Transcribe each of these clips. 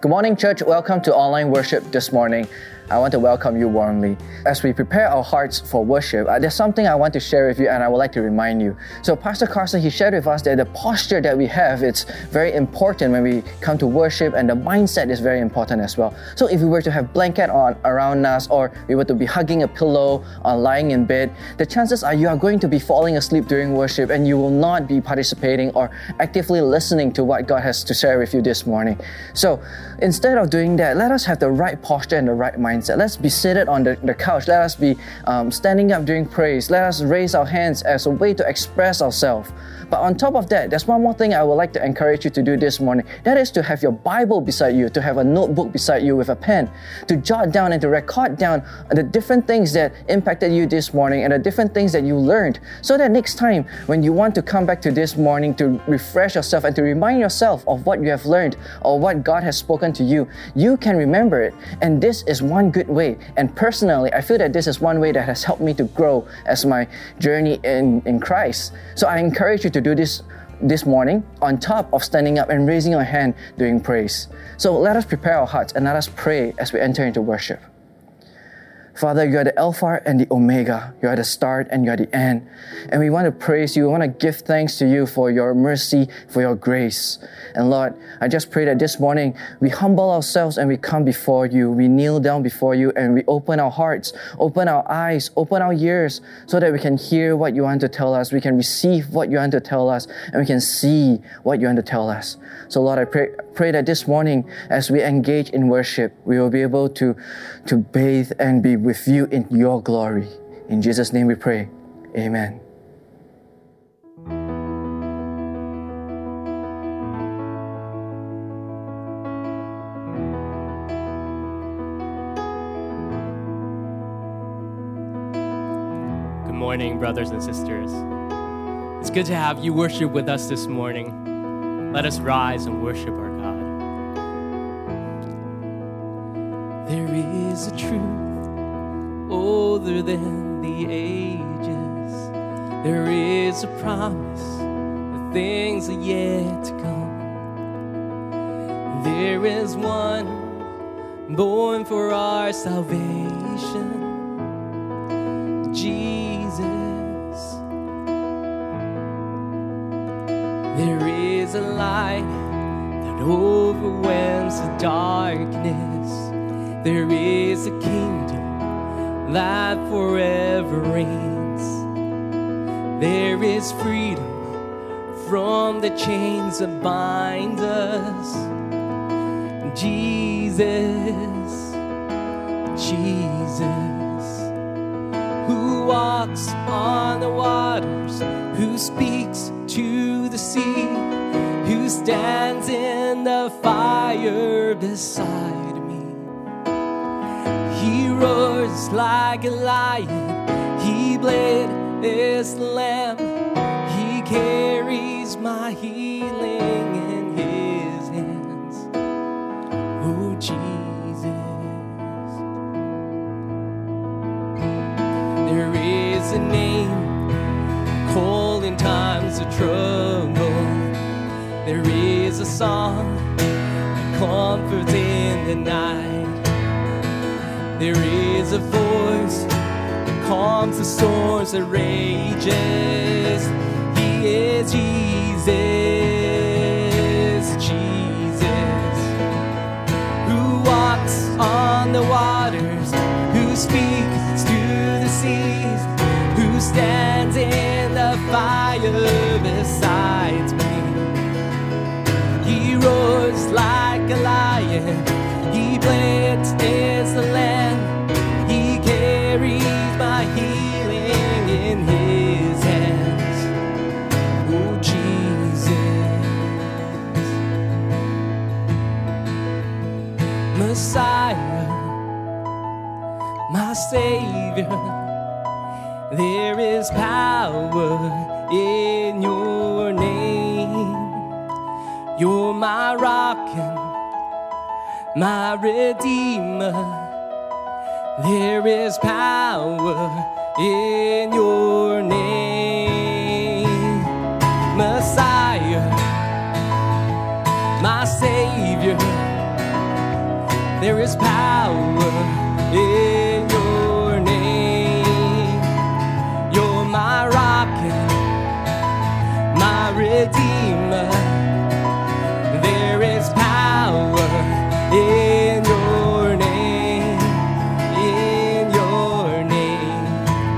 Good morning, church. Welcome to online worship this morning. I want to welcome you warmly. As we prepare our hearts for worship, there's something I want to share with you and I would like to remind you. So Pastor Carson, he shared with us that the posture that we have, it's very important when we come to worship, and the mindset is very important as well. So if we were to have blanket on around us, or we were to be hugging a pillow or lying in bed, the chances are you are going to be falling asleep during worship and you will not be participating or actively listening to what God has to share with you this morning. So instead of doing that, let us have the right posture and the right mindset. Let's be seated on the couch. Let us be standing up during praise. Let us raise our hands as a way to express ourselves. But on top of that, there's one more thing I would like to encourage you to do this morning. That is to have your Bible beside you, to have a notebook beside you with a pen, to jot down and to record down the different things that impacted you this morning and the different things that you learned, so that next time when you want to come back to this morning to refresh yourself and to remind yourself of what you have learned or what God has spoken to you, you can remember it. And this is one good way. And personally, I feel that this is one way that has helped me to grow as my journey in Christ. So I encourage you to do this morning on top of standing up and raising your hand during praise. So let us prepare our hearts and let us pray as we enter into worship. Father, you are the Alpha and the Omega. You are the start and you are the end. And we want to praise you. We want to give thanks to you for your mercy, for your grace. And Lord, I just pray that this morning we humble ourselves and we come before you. We kneel down before you and we open our hearts, open our eyes, open our ears so that we can hear what you want to tell us. We can receive what you want to tell us and we can see what you want to tell us. So Lord, I pray that this morning as we engage in worship, we will be able to bathe and be with you in your glory. In Jesus' name we pray. Amen. Good morning, brothers and sisters. It's good to have you worship with us this morning. Let us rise and worship our God. There is a truth older than the ages. There is a promise that things are yet to come. There is one born for our salvation, Jesus. There is a light that overwhelms the darkness. There is a kingdom that forever reigns. There is freedom from the chains that bind us. Jesus, Jesus, who walks on the waters, who speaks to the sea, who stands in the fire beside me. He roars like a lion, he bled as the lamb, he carries my healing in his hands. Oh, Jesus. There is a name called in times of trouble. There is a song that comforts in the night. There is a voice that calms the storms that rages. He is Jesus, Jesus, who walks on the waters, who speaks to the seas, who stands in the fire beside me. He roars like a lion, he bleeds as the lamb, he carries my healing in his hands. Oh, Jesus, Messiah, my Savior, there is power in your name. You're my rock and my Redeemer. There is power in your name. Messiah, my Savior, There is power in your name. You're my rock and my redeemer. There is power in your name, in your name.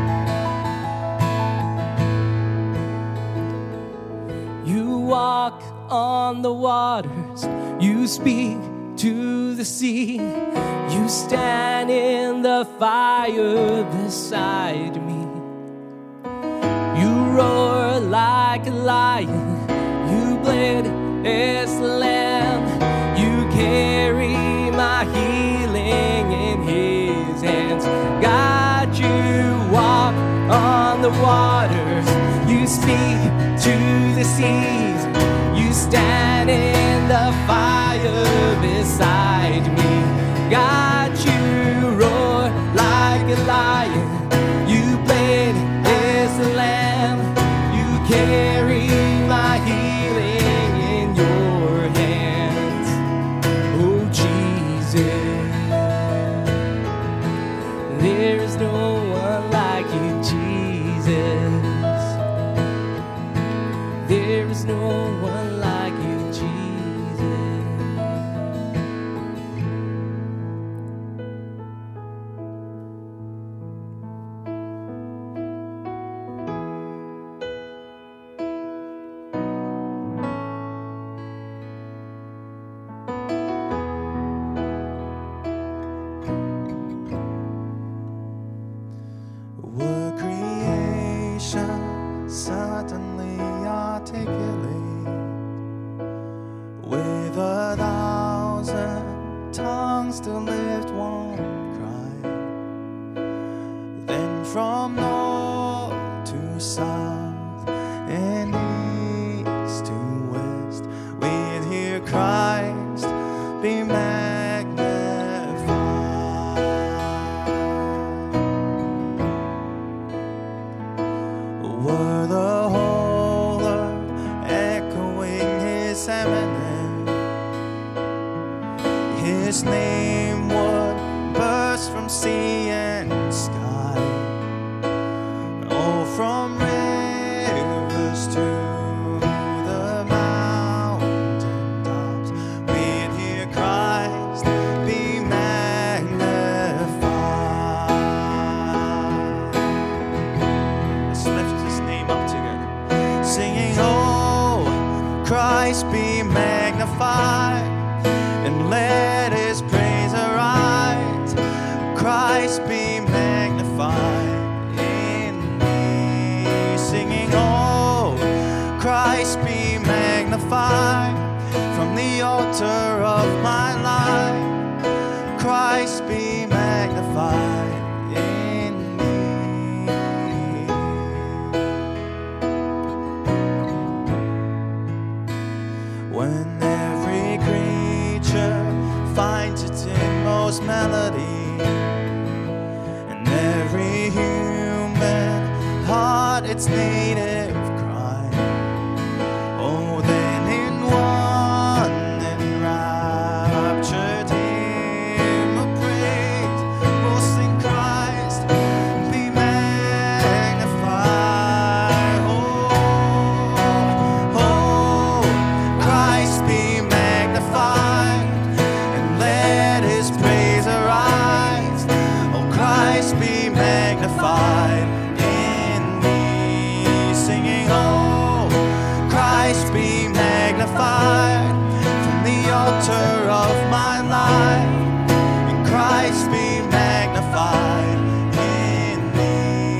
You walk on the waters, you speak to the sea, you stand in the fire beside me. You roar like a lion, you bled as a lamb, you carry my healing in his hands. God, you walk on the waters, you speak to the seas, you stand in the fire beside me. God, you roar like a lion, you bled as a lamb, you carry my healing in your hands. Oh Jesus, there is no one like you, Jesus. There is no one like you, Jesus. Were creation suddenly articulate with 1,000 tongues to lift one cry? Then from north to south and east to west, we'd hear Christ be magnified. Were the whole earth echoing his eminence, his name would burst from sea and sky. Oh, from rivers to the mountain tops, we'd hear Christ be magnified. Let's lift his name up together, singing, oh, Christ be magnified, and let his praise arise. Christ be magnified in me, singing, oh, Christ be magnified from the altar of my life. Christ be magnified in me. When every creature finds its inmost melody, and every human heart its native cry, oh, then in one enraptured hymn of praise we'll sing, Christ be magnified. Oh, Christ be magnified, and let his praise arise. Oh, Christ be magnified in me, singing, oh, Christ be magnified from the altar of my life, and Christ be magnified in me.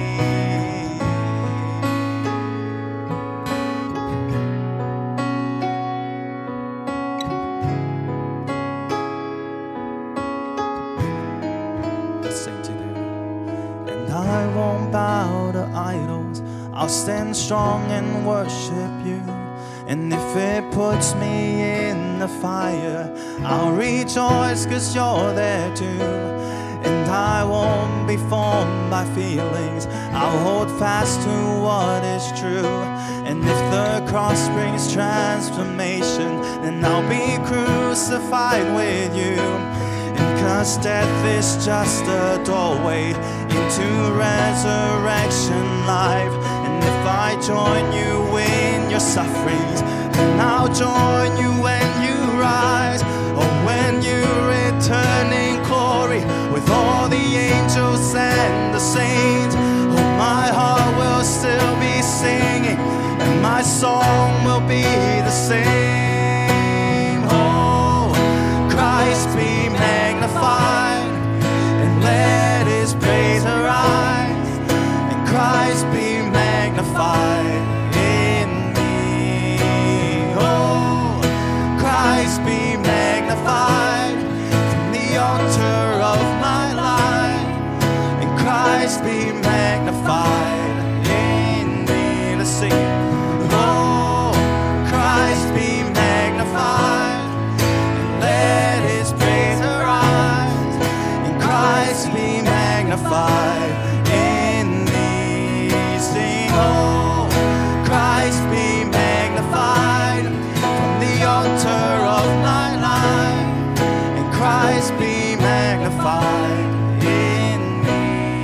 Let's sing together. And I won't bow to idols, I'll stand strong and worship you. And if it puts me in the fire, I'll rejoice 'cause you're there too. And I won't be formed by feelings, I'll hold fast to what is true. And if the cross brings transformation, then I'll be crucified with you. And 'cause death is just a doorway into resurrection life. And if I join you in your sufferings, then I'll join you when you rise, or when you return in glory with all the angels and the saints. Oh, my heart will still be singing, and my song will be the same. Oh, Christ be magnified, and let his praise arise, and Christ be magnified in me. Oh, Christ be magnified from the altar of my life, and Christ be magnified in me. Let's sing it. Oh, Christ be magnified, and let his praise arise, and Christ be magnified in me. Sing, oh, Christ be magnified from the altar of my life, and Christ be magnified in me.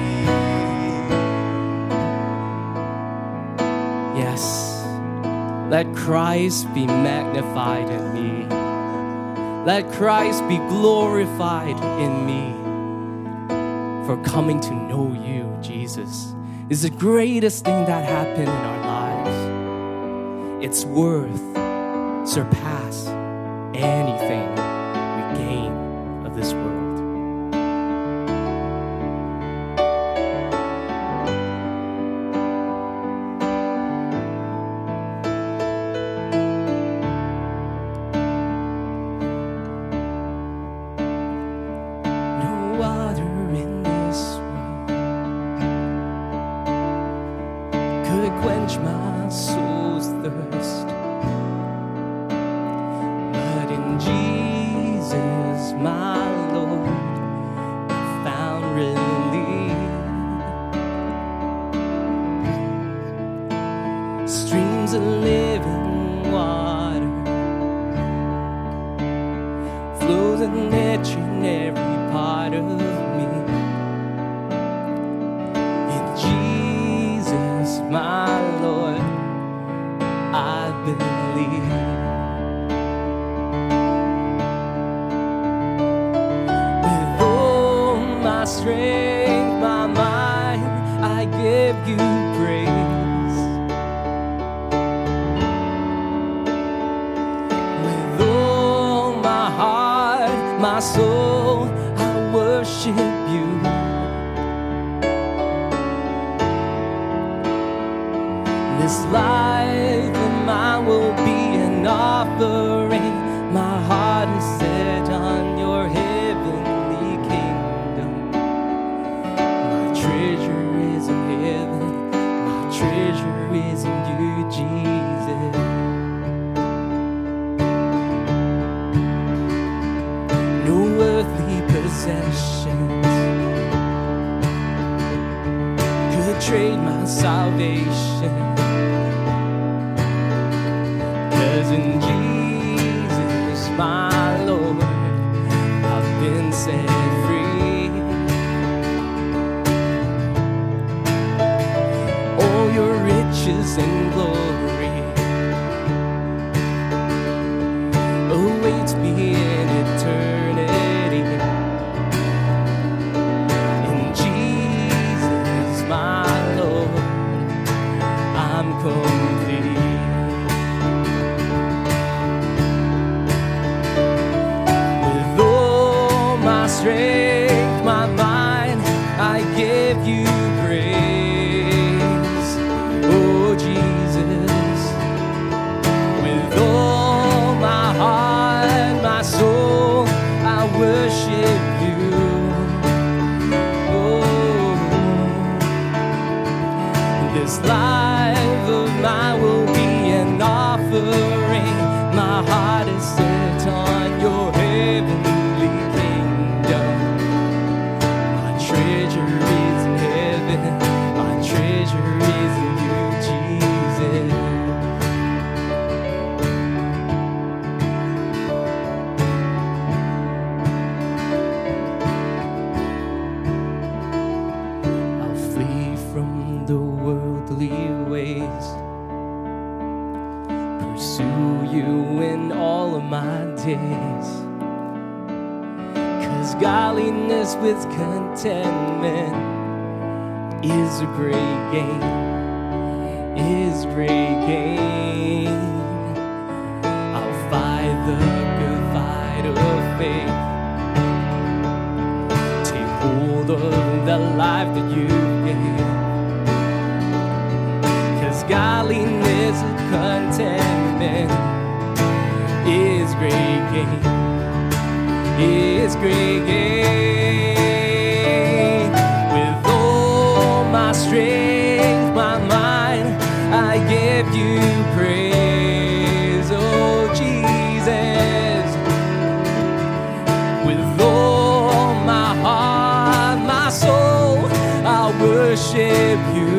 Yes, let Christ be magnified in me. Let Christ be glorified in me. For coming to know you, Jesus, is the greatest thing that happened in our lives. Its worth surpass anything we gain of this world. No other in this world could quench my soul's thirst, but in Jesus, my Lord, I found relief. Streams of living water flows in each and every part of me. In Jesus, my Lord, I believe. With all my strength, my mind, I give you praise. With all my heart, my soul, I worship you. This life of mine will be an offering. My heart is set on your heavenly kingdom. My treasure is in heaven. My treasure is in you, Jesus. No earthly possessions could trade my salvation. 'Cause in Jesus, my Lord, I've been set free. All your riches and glory awaits me in eternity. In Jesus, my Lord, I'm complete. With all my strength, my mind, I give you praise. Oh, Jesus. With all my heart, my soul, I worship you. Oh, this life of mine will be an offering. My heart is set on your heavenly kingdom. 'cause godliness with contentment is a great gain, is great gain. I'll fight the good fight of faith, take hold of the life that you gave, 'cause godliness with contentment is great gain, is great gain. With all my strength, my mind, I give you praise, oh Jesus. With all my heart, my soul, I worship you,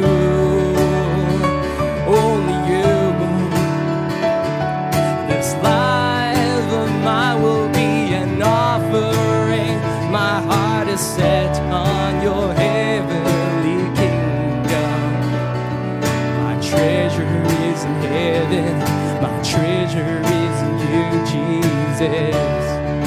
only you. This life of mine will be an offering. My heart is set on your heavenly kingdom. My treasure is in heaven. My treasure is in you, Jesus.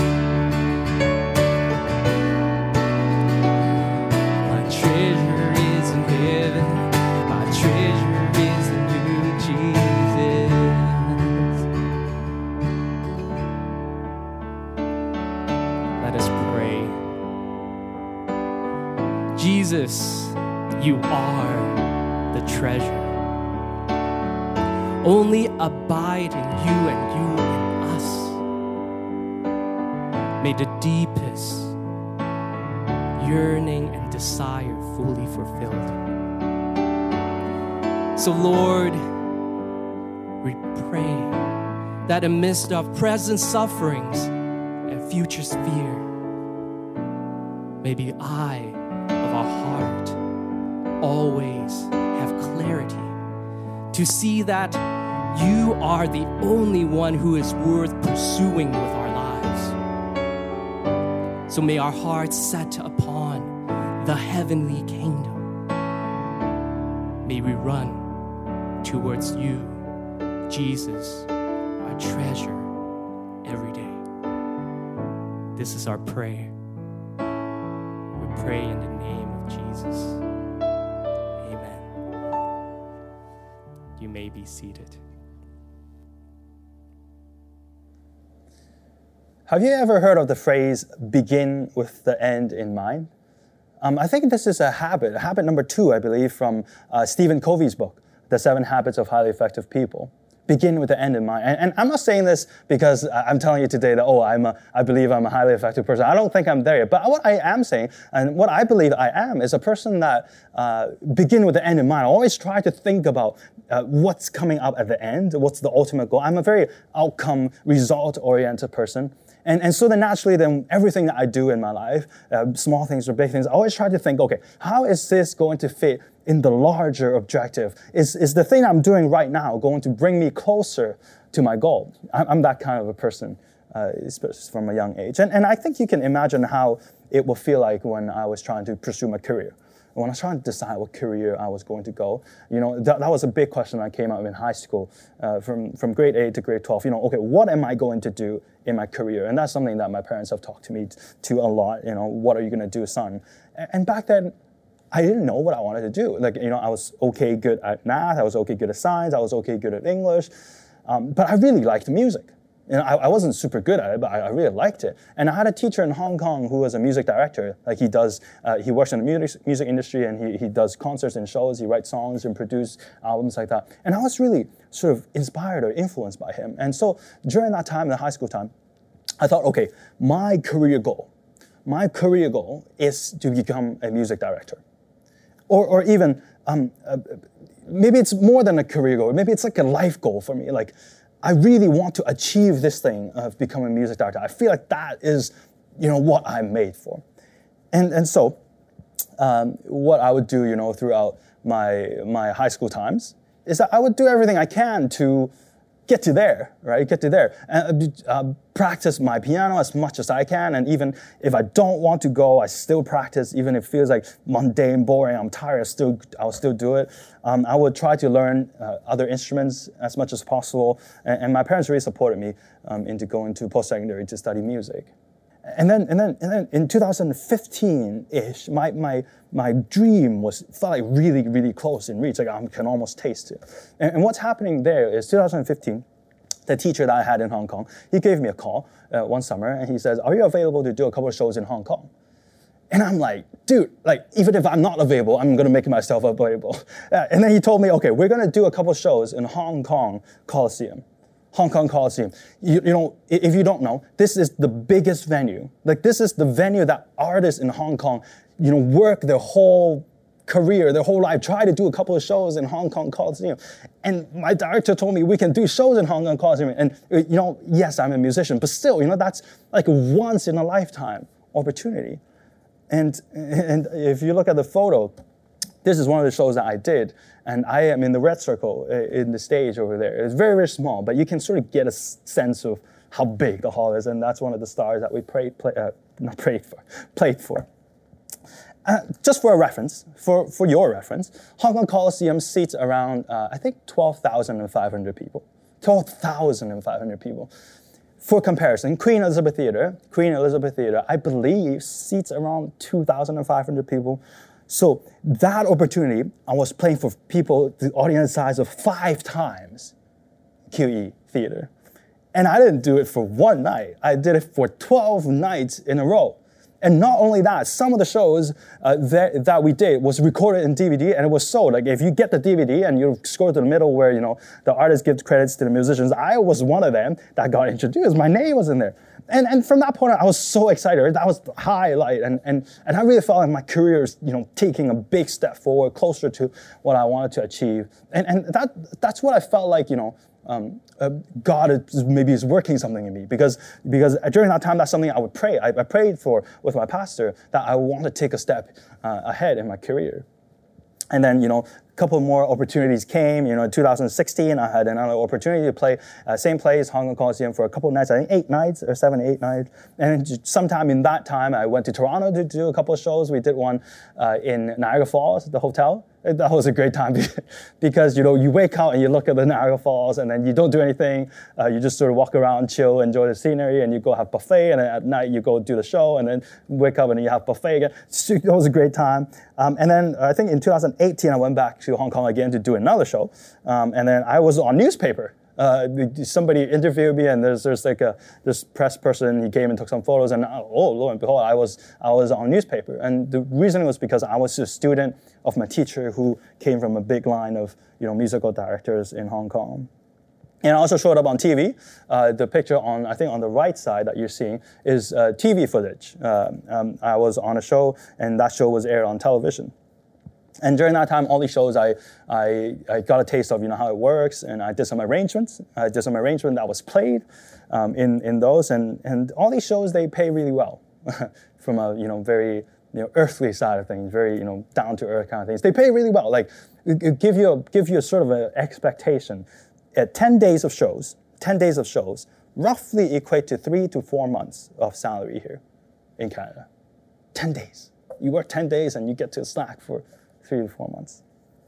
My treasure is in heaven. My treasure is in you, Jesus. Let us pray. Jesus, you are the treasure. Only abide in you and you in us. May the deepest yearning and desire fully fulfilled. So Lord, we pray that amidst our present sufferings and future fear, may the eye of our heart always have clarity to see that you are the only one who is worth pursuing with our lives. So may our hearts set upon the heavenly kingdom. May we run towards you, Jesus, our treasure, every day. This is our prayer. We pray in the name of Jesus. Amen. You may be seated. Have you ever heard of the phrase, begin with the end in mind? I think this is a habit number 2, I believe, from Stephen Covey's book, The 7 Habits of Highly Effective People. Begin with the end in mind. And I'm not saying this because I'm telling you today that, I believe I'm a highly effective person. I don't think I'm there yet. But what I am saying, and what I believe I am, is a person that begin with the end in mind. I always try to think about what's coming up at the end, what's the ultimate goal. I'm a very outcome, result-oriented person. And so then naturally, then everything that I do in my life, small things or big things, I always try to think, okay, how is this going to fit in the larger objective? Is the thing I'm doing right now going to bring me closer to my goal? I'm that kind of a person, especially from a young age. And I think you can imagine how it will feel like when I was trying to pursue my career. When I was trying to decide what career I was going to go, that was a big question that came up in high school, from grade 8 to grade 12. Okay, what am I going to do in my career? And that's something that my parents have talked to me to a lot. What are you going to do, son? And back then, I didn't know what I wanted to do. I was okay good at math, I was okay good at science, I was okay good at English, but I really liked music. I wasn't super good at it, but I really liked it. And I had a teacher in Hong Kong who was a music director. He works in the music industry, and he does concerts and shows. He writes songs and produces albums like that. And I was really sort of inspired or influenced by him. And so during that time, the high school time, I thought, okay, my career goal is to become a music director. Or even, maybe it's more than a career goal. Maybe it's like a life goal for me. I really want to achieve this thing of becoming a music director. I feel like that is, what I'm made for. And so, what I would do, throughout my high school times is that I would do everything I can to get to there, right? And practice my piano as much as I can. And even if I don't want to go, I still practice. Even if it feels like mundane, boring, I'm tired, I'll still do it. I would try to learn other instruments as much as possible. And my parents really supported me into going to post-secondary to study music. And then in 2015-ish, my dream felt like really, really close in reach. Like I can almost taste it. And what's happening there is 2015, the teacher that I had in Hong Kong, he gave me a call one summer, and he says, "Are you available to do a couple of shows in Hong Kong?" And I'm like, dude, like even if I'm not available, I'm gonna make myself available. And then he told me, okay, we're gonna do a couple of shows in Hong Kong Coliseum. Hong Kong Coliseum. You know, if you don't know, this is the biggest venue. Like this is the venue that artists in Hong Kong, you know, work their whole career, their whole life, try to do a couple of shows in Hong Kong Coliseum. And my director told me we can do shows in Hong Kong Coliseum. And, you know, yes, I'm a musician, but still, you know, that's like a once in a lifetime opportunity. And if you look at the photo, this is one of the shows that I did, and I am in the red circle in the stage over there. It's very, very small, but you can sort of get a sense of how big the hall is, and that's one of the stars that we played for. Just for a reference, for your reference, Hong Kong Coliseum seats around, I think, 12,500 people. 12,500 people. For comparison, Queen Elizabeth Theatre, I believe, seats around 2,500 people. So that opportunity, I was playing for people, the audience size of 5 times QE Theatre. And I didn't do it for one night. I did it for 12 nights in a row. And not only that, some of the shows that we did was recorded in DVD and it was sold. Like if you get the DVD and you scroll to the middle where, you know, the artist gives credits to the musicians, I was one of them that got introduced. My name was in there. And from that point on, I was so excited. That was the highlight. And I really felt like my career is, you know, taking a big step forward, closer to what I wanted to achieve. And that's what I felt like, you know, God is working something in me because during that time, that's something I would pray. I prayed with my pastor that I want to take a step ahead in my career. And then, you know, a couple more opportunities came. You know, in 2016, I had another opportunity to play same place, Hong Kong Coliseum, for a couple of nights, I think 8 nights or 7, 8 nights. And sometime in that time, I went to Toronto to do a couple of shows. We did one in Niagara Falls, the hotel. That was a great time because, you know, you wake up and you look at the Niagara Falls and then you don't do anything. You just sort of walk around, chill, enjoy the scenery, and you go have buffet, and then at night you go do the show, and then wake up and you have buffet again. That was a great time. And then I think in 2018, I went back to Hong Kong again to do another show. And then I was on newspaper. Somebody interviewed me, and there's like this press person. He came and took some photos, and lo and behold, I was on newspaper. And the reason was because I was a student of my teacher who came from a big line of, you know, musical directors in Hong Kong. And I also showed up on TV. The picture I think on the right side that you're seeing is TV footage. I was on a show, and that show was aired on television. And during that time, all these shows, I got a taste of, you know, how it works, and I did some arrangements. I did some arrangement that was played in those, and all these shows, they pay really well from a, you know, very, you know, earthly side of things, very, you know, down to earth kind of things. They pay really well. Like it give you a sort of an expectation. At 10 days of shows, roughly equate to 3 to 4 months of salary here in Canada. 10 days. You work 10 days and you get to slack for 3 to 4 months.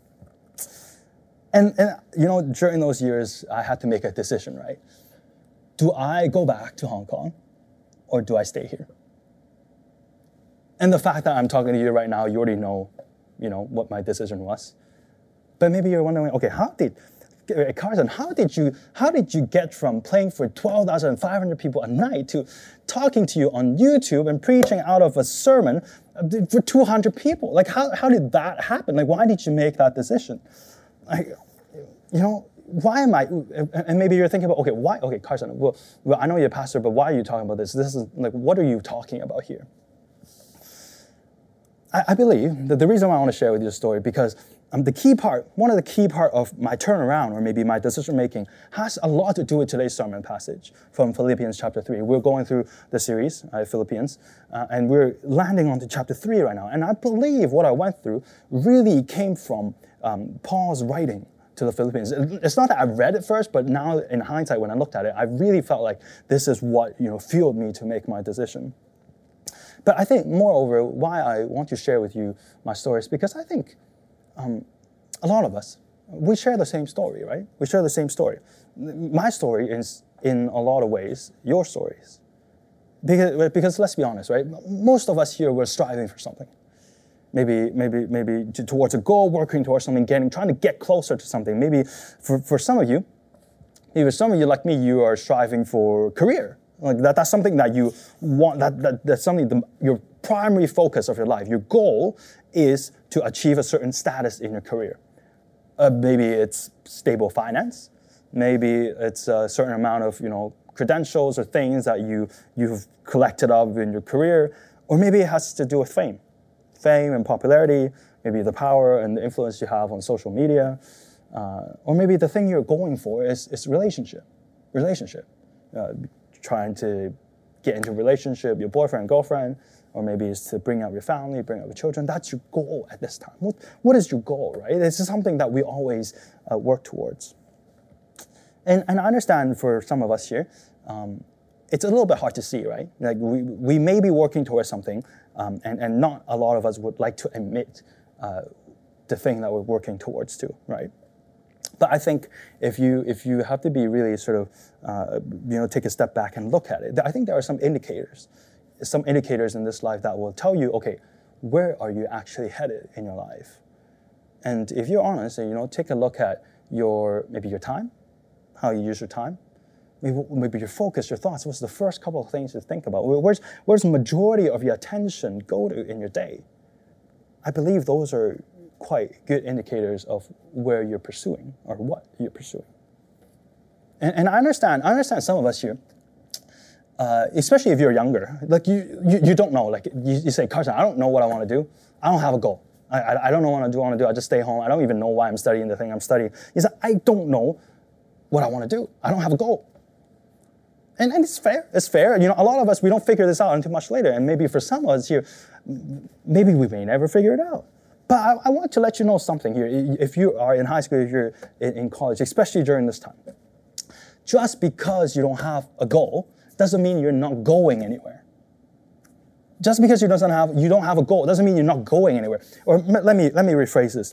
And you know, during those years, I had to make a decision, right? Do I go back to Hong Kong or do I stay here? And the fact that I'm talking to you right now, you already know, you know, what my decision was. But maybe you're wondering, okay, Carson, how did you get from playing for 12,500 people a night to talking to you on YouTube and preaching out of a sermon for 200 people? Like, how did that happen? Like, why did you make that decision? Like, you know, why am I? And maybe you're thinking about, okay, why? Okay, Carson, well, I know you're a pastor, but why are you talking about this? This is like, what are you talking about here? I believe that the reason why I want to share with you this story because one of the key part of my turnaround, or maybe my decision making, has a lot to do with today's sermon passage from Philippians chapter 3. We're going through the series, Philippians, and we're landing onto chapter 3 right now. And I believe what I went through really came from Paul's writing to the Philippians. It's not that I read it first, but now in hindsight, when I looked at it, I really felt like this is what, you know, fueled me to make my decision. But I think, moreover, why I want to share with you my story is because I think a lot of us, we share the same story, right? We share the same story. My story is, in a lot of ways, your stories. Because let's be honest, right? Most of us here, we're striving for something. Maybe towards a goal, working towards something, trying to get closer to something. Maybe for some of you like me, you are striving for career. Like that's something that you want. That's something your primary focus of your life. Your goal is to achieve a certain status in your career. Maybe it's stable finance. Maybe it's a certain amount of credentials or things that you've collected up in your career, or maybe it has to do with fame and popularity, maybe the power and the influence you have on social media, or maybe the thing you're going for is relationship, trying to get into a relationship, your boyfriend, girlfriend, or maybe it's to bring up your family, bring up your children. That's your goal at this time. What is your goal, right? This is something that we always work towards. And I understand for some of us here, it's a little bit hard to see, right? Like we may be working towards something, and not a lot of us would like to admit the thing that we're working towards too, right? But I think if you have to be really sort of take a step back and look at it, I think there are some indicators in this life that will tell you, okay, where are you actually headed in your life? And if you're honest, take a look at maybe your time, how you use your time, maybe your focus, your thoughts. What's the first couple of things to think about? Where's the majority of your attention go to in your day? I believe those are quite good indicators of where you're pursuing or what you're pursuing. And I understand some of us here, especially if you're younger, like you don't know, like you say, Carson, I don't know what I want to do. I don't have a goal. I don't know what I want to do. I just stay home. I don't even know why I'm studying the thing I'm studying. He said, I don't know what I want to do. I don't have a goal. And it's fair. It's fair. A lot of us, we don't figure this out until much later. And maybe for some of us here, maybe we may never figure it out. But I want to let you know something here. If you are in high school, if you're in college, especially during this time, just because you don't have a goal doesn't mean you're not going anywhere. Just because you don't have a goal doesn't mean you're not going anywhere. Or let me rephrase this.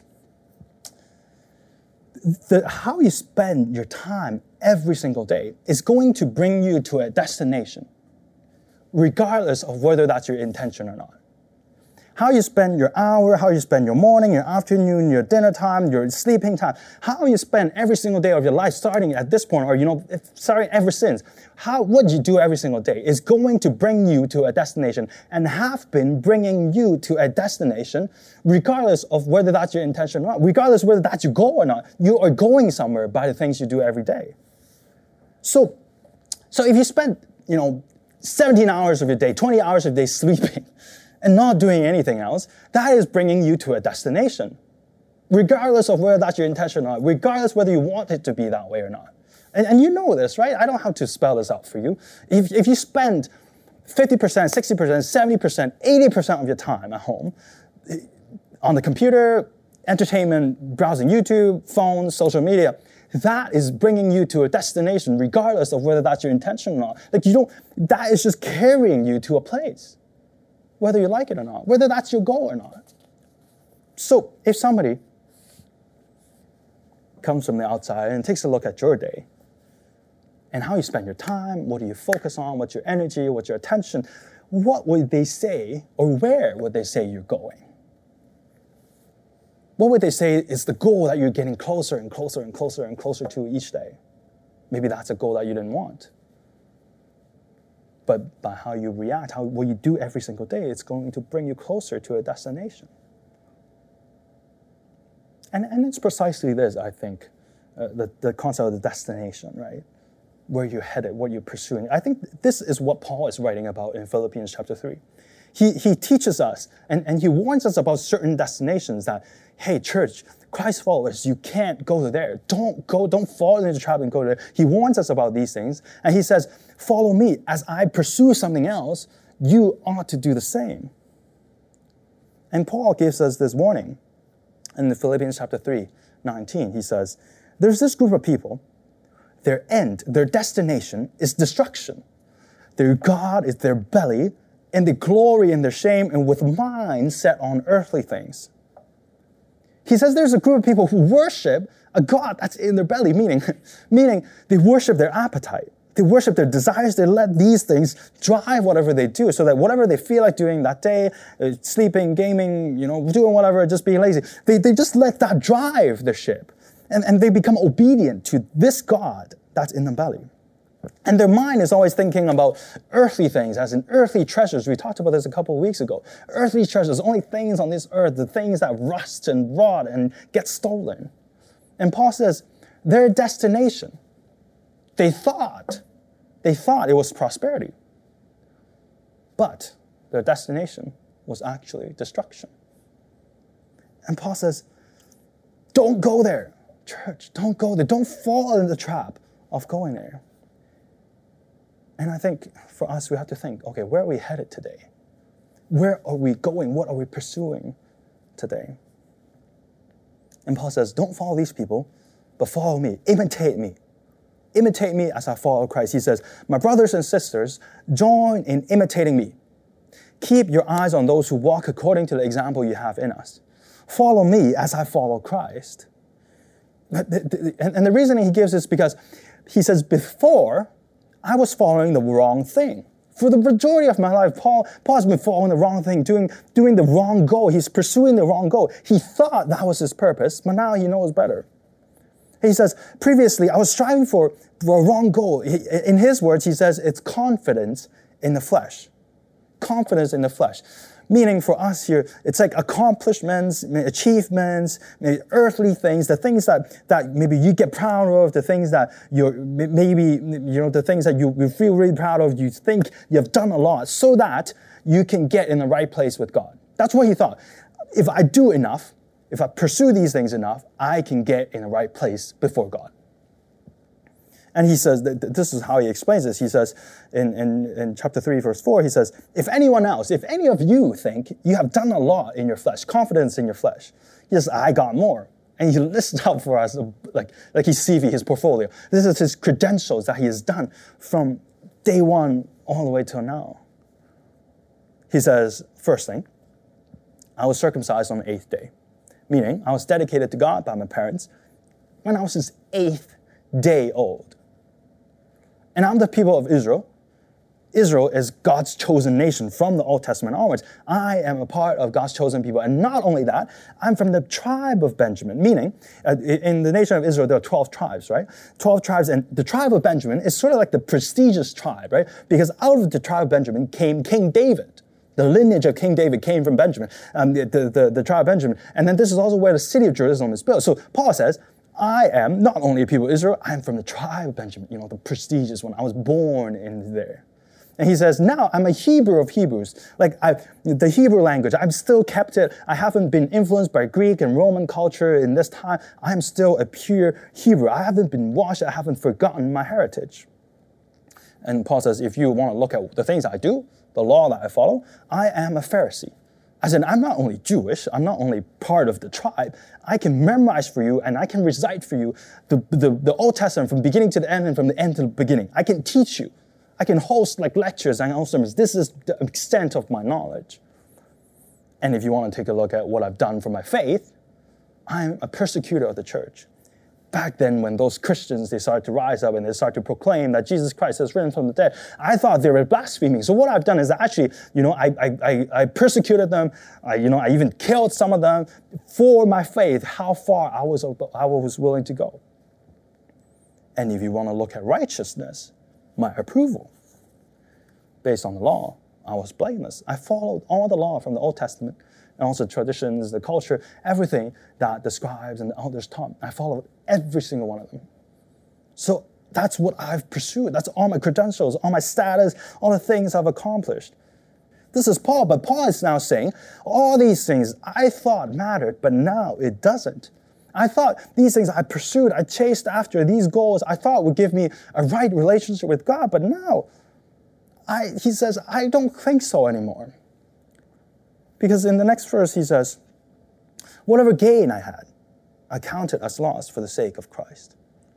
How you spend your time every single day is going to bring you to a destination, regardless of whether that's your intention or not. How you spend your hour, how you spend your morning, your afternoon, your dinner time, your sleeping time, how you spend every single day of your life starting at this point, or starting ever since, what you do every single day is going to bring you to a destination and have been bringing you to a destination regardless of whether that's your intention or not, regardless of whether that's your goal or not. You are going somewhere by the things you do every day. So if you spend, 17 hours of your day, 20 hours of your day sleeping, and not doing anything else, that is bringing you to a destination, regardless of whether that's your intention or not, regardless whether you want it to be that way or not. And you know this, right? I don't have to spell this out for you. If you spend 50%, 60%, 70%, 80% of your time at home on the computer, entertainment, browsing YouTube, phones, social media, that is bringing you to a destination, regardless of whether that's your intention or not. That is just carrying you to a place, whether you like it or not, whether that's your goal or not. So if somebody comes from the outside and takes a look at your day and how you spend your time, what do you focus on, what's your energy, what's your attention, what would they say, or where would they say you're going? What would they say is the goal that you're getting closer and closer and closer and closer to each day? Maybe that's a goal that you didn't want. But by how you react, what you do every single day, it's going to bring you closer to a destination. And it's precisely this, I think, the concept of the destination, right? Where you're headed, what you're pursuing. I think this is what Paul is writing about in Philippians chapter 3. He teaches us, and he warns us about certain destinations that, hey, church, Christ followers, you can't go to there. Don't fall into the trap and go there. He warns us about these things, and he says, follow me. As I pursue something else, you ought to do the same. And Paul gives us this warning in the Philippians chapter 3, 19. He says, there's this group of people, their end, their destination is destruction. Their God is their belly, and they glory in their shame, and with minds set on earthly things. He says there's a group of people who worship a God that's in their belly, meaning they worship their appetite. They worship their desires. They let these things drive whatever they do, so that whatever they feel like doing that day, sleeping, gaming, doing whatever, just being lazy, they just let that drive the ship. And they become obedient to this God that's in the belly. And their mind is always thinking about earthly things, as in earthly treasures. We talked about this a couple of weeks ago. Earthly treasures, only things on this earth, the things that rust and rot and get stolen. And Paul says, their destination, they thought it was prosperity. But their destination was actually destruction. And Paul says, don't go there, church. Don't go there. Don't fall in the trap of going there. And I think for us, we have to think, okay, where are we headed today? Where are we going? What are we pursuing today? And Paul says, don't follow these people, but follow me. Imitate me. Imitate me as I follow Christ. He says, my brothers and sisters, join in imitating me. Keep your eyes on those who walk according to the example you have in us. Follow me as I follow Christ. And the reason he gives is because he says, before, I was following the wrong thing. For the majority of my life, Paul's been following the wrong thing, doing the wrong goal. He's pursuing the wrong goal. He thought that was his purpose, but now he knows better. He says, previously, I was striving for a wrong goal. In his words, he says, it's confidence in the flesh. Confidence in the flesh. Meaning for us here, it's like accomplishments, achievements, maybe earthly things, the things that maybe you get proud of, the things that the things that you feel really proud of, you think you've done a lot so that you can get in the right place with God. That's what he thought. If I do enough, if I pursue these things enough, I can get in the right place before God. And he says, this is how he explains this. He says in chapter 3, verse 4, he says, if any of you think you have done a lot in your flesh, confidence in your flesh, he says, I got more. And he lists out for us, like his CV, his portfolio. This is his credentials that he has done from day one all the way till now. He says, first thing, I was circumcised on the 8th day. Meaning, I was dedicated to God by my parents when I was his 8th day old. And I'm the people of Israel. Israel is God's chosen nation from the Old Testament onwards. I am a part of God's chosen people. And not only that, I'm from the tribe of Benjamin. Meaning, in the nation of Israel, there are 12 tribes, right? 12 tribes, and the tribe of Benjamin is sort of like the prestigious tribe, right? Because out of the tribe of Benjamin came King David. The lineage of King David came from Benjamin, the tribe of Benjamin. And then this is also where the city of Jerusalem is built. So Paul says, I am not only a people of Israel, I am from the tribe of Benjamin, the prestigious one. I was born in there. And he says, now I'm a Hebrew of Hebrews. The Hebrew language, I've still kept it. I haven't been influenced by Greek and Roman culture in this time. I'm still a pure Hebrew. I haven't been washed. I haven't forgotten my heritage. And Paul says, if you want to look at the things I do, the law that I follow, I am a Pharisee. As in, I'm not only Jewish, I'm not only part of the tribe, I can memorize for you and I can recite for you the Old Testament from beginning to the end and from the end to the beginning. I can teach you. I can host lectures and host sermons. This is the extent of my knowledge. And if you want to take a look at what I've done for my faith, I'm a persecutor of the church. Back then, when those Christians, they started to rise up and they started to proclaim that Jesus Christ is risen from the dead, I thought they were blaspheming. So what I've done is actually, I persecuted them. I even killed some of them for my faith, how far I was willing to go. And if you want to look at righteousness, my approval, based on the law, I was blameless. I followed all the law from the Old Testament, and also traditions, the culture, everything that the scribes and the elders taught. I followed every single one of them. So that's what I've pursued. That's all my credentials, all my status, all the things I've accomplished. This is Paul, but Paul is now saying, all these things I thought mattered, but now it doesn't. I thought these things I pursued, I chased after, these goals I thought would give me a right relationship with God, but now, he says, I don't think so anymore. Because in the next verse he says, whatever gain I had, I counted as loss for the sake of Christ.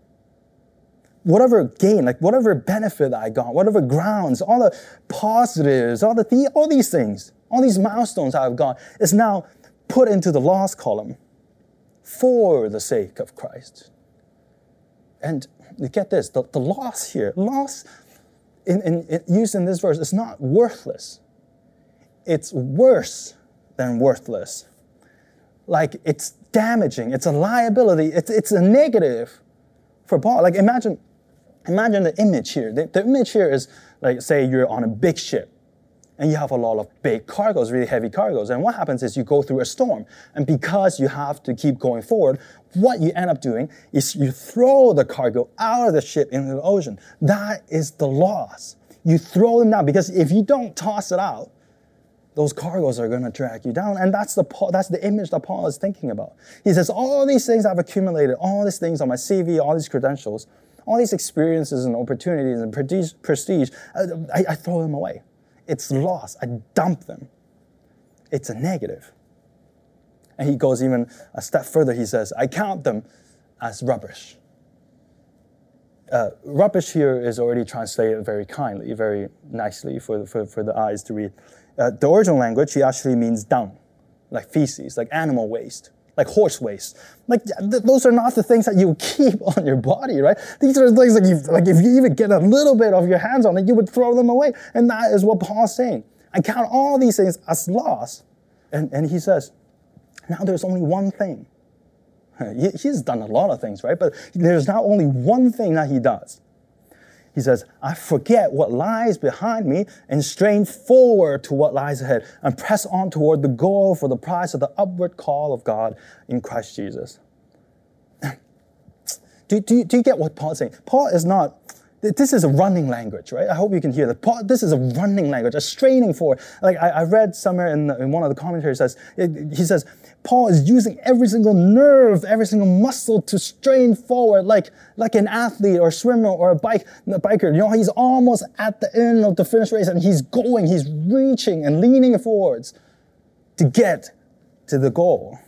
Whatever gain, whatever benefit I got, whatever grounds, all the positives, all these things, all these milestones I've got is now put into the loss column for the sake of Christ. And get this, the loss here, loss used in this verse is not worthless. It's worse than worthless. Like, it's damaging, it's a liability, it's a negative for Paul. Like, imagine the image here. The image here is, like, say you're on a big ship, and you have a lot of big cargoes, really heavy cargoes. And what happens is you go through a storm. And because you have to keep going forward, what you end up doing is you throw the cargo out of the ship into the ocean. That is the loss. You throw them down, because if you don't toss it out, those cargoes are going to drag you down. And that's the image that Paul is thinking about. He says, all these things I've accumulated, all these things on my CV, all these credentials, all these experiences and opportunities and prestige, I throw them away. It's loss. I dump them. It's a negative. And he goes even a step further. He says, I count them as rubbish. Rubbish here is already translated very kindly, very nicely for the eyes to read. The original language, he actually means dung, like feces, like animal waste, like horse waste. Like, those are not the things that you keep on your body, right? These are things that if you even get a little bit of your hands on it, you would throw them away. And that is what Paul's saying. I count all these things as loss. And he says, now there's only one thing. He's done a lot of things, right? But there's now only one thing that he does. He says, I forget what lies behind me and strain forward to what lies ahead and press on toward the goal for the prize of the upward call of God in Christ Jesus. Do you get what Paul's saying? Paul is not, this is a running language, right? I hope you can hear that. This is a running language, a straining forward. Like I read somewhere in one of the commentaries, he says, Paul is using every single nerve, every single muscle to strain forward, like an athlete or swimmer or a biker. You know, he's almost at the end of the finish race and he's reaching and leaning forwards to get to the goal.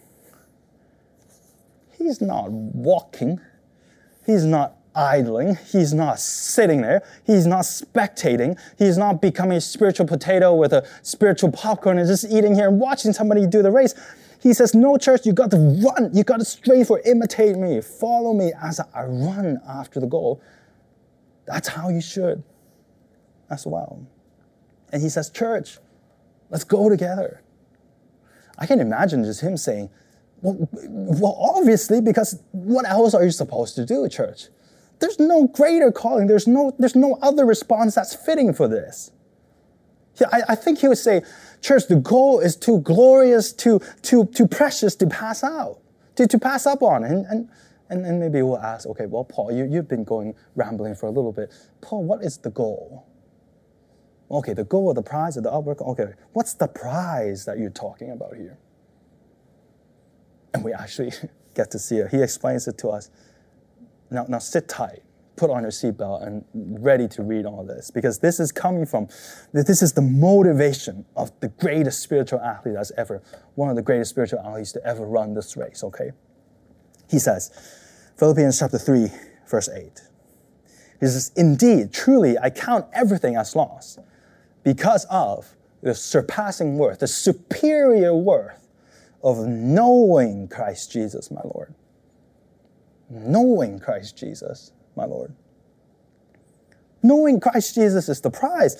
He's not walking. He's not idling. He's not sitting there. He's not spectating. He's not becoming a spiritual potato with a spiritual popcorn and just eating here and watching somebody do the race. He says, no, church, you got to run. You got to strain for, imitate me. Follow me as I run after the goal. That's how you should as well. And he says, church, let's go together. I can imagine just him saying, well, obviously, because what else are you supposed to do, church? There's no greater calling. There's no other response that's fitting for this. Yeah, I think he would say, church, the goal is too glorious, too precious to pass out, to pass up on. And maybe we'll ask, okay, well, Paul, you've been rambling for a little bit. Paul, what is the goal? Okay, the goal of the prize of the upward. Okay, what's the prize that you're talking about here? And we actually get to see it. He explains it to us. Now sit tight. Put on your seatbelt and ready to read all this, because this is the motivation of the greatest spiritual athlete one of the greatest spiritual athletes to ever run this race, okay? He says, Philippians chapter 3, verse 8. He says, indeed, truly, I count everything as loss because of the surpassing worth, the superior worth of knowing Christ Jesus, my Lord. Knowing Christ Jesus, my Lord. Knowing Christ Jesus is the prize.